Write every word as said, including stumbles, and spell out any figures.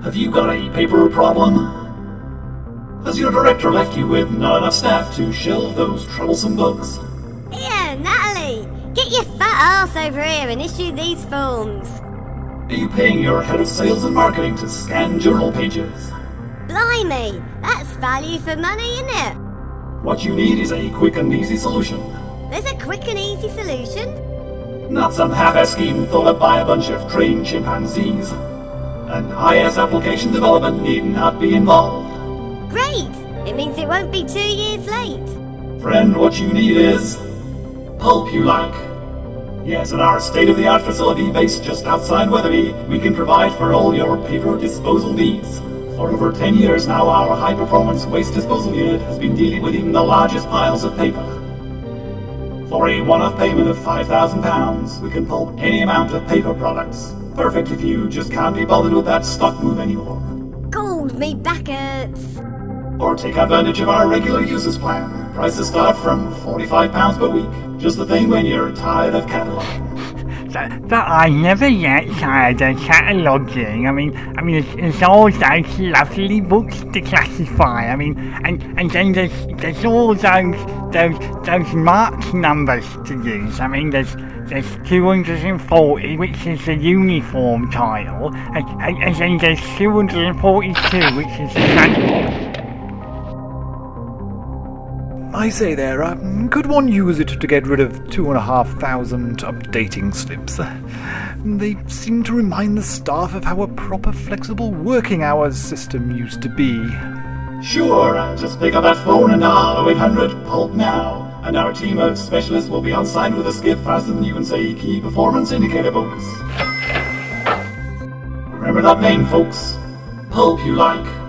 Have you got a paper problem? Has your director left you with not enough staff to shelve those troublesome books? Here, Natalie! Get your fat ass over here and issue these forms. Are you paying your head of sales and marketing to scan journal pages? Blimey! That's value for money, isn't it? What you need is a quick and easy solution. There's a quick and easy solution? Not some half-ass scheme thought up by a bunch of trained chimpanzees. An I S application development need not be involved. Great! It means it won't be two years late. Friend, what you need is pulp you like. Yes, in our state-of-the-art facility based just outside Weatherby, we can provide for all your paper disposal needs. For over ten years now, our high-performance waste disposal unit has been dealing with even the largest piles of paper. For a one-off payment of five thousand pounds, we can pulp any amount of paper products. Perfect if you just can't be bothered with that stock move anymore. Gold, me back hurts. Or take advantage of our regular users plan. Prices start from forty-five pounds per week. Just the thing when you're tired of cataloguing. But, but I never get tired of cataloguing. I mean, I mean, it's, it's all those lovely books to classify. I mean, and, and then there's, there's all those, those, those mark numbers to use. I mean, there's, there's two hundred forty, which is the uniform title, and, and, and then there's two hundred forty-two, which is the sun. I say there, uh, could one use it to get rid of two and a half thousand updating slips? They seem to remind the staff of how a proper flexible working hours system used to be. Sure, uh, just pick up that phone and dial eight hundred pulp now, and our team of specialists will be on site with a skip faster than you can say key performance indicator bonus. Remember that name, folks. Pulp you like.